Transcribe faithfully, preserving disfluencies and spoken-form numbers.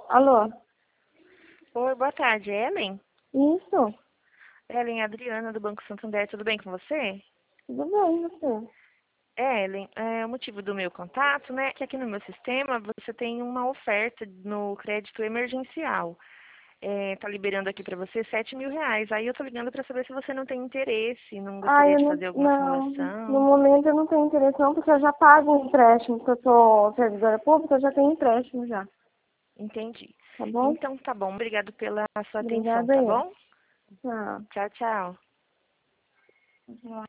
Alô? Oi, boa tarde, Ellen? Isso? Ellen, é Adriana do Banco Santander, tudo bem com você? Tudo bem, você? É, Ellen, é, o motivo do meu contato, né, é que aqui no meu sistema você tem uma oferta no crédito emergencial. É, tá liberando aqui para você sete mil reais. Aí eu tô ligando para saber se você não tem interesse, não Ah, gostaria eu de não, fazer alguma não, no simulação. momento eu não tenho interesse não, porque eu já pago um empréstimo, porque eu sou servidora pública, eu já tenho empréstimo já, Entendi. tá bom? Então tá bom, obrigado pela sua atenção, Obrigada tá aí. bom? Tchau. Tchau, tchau.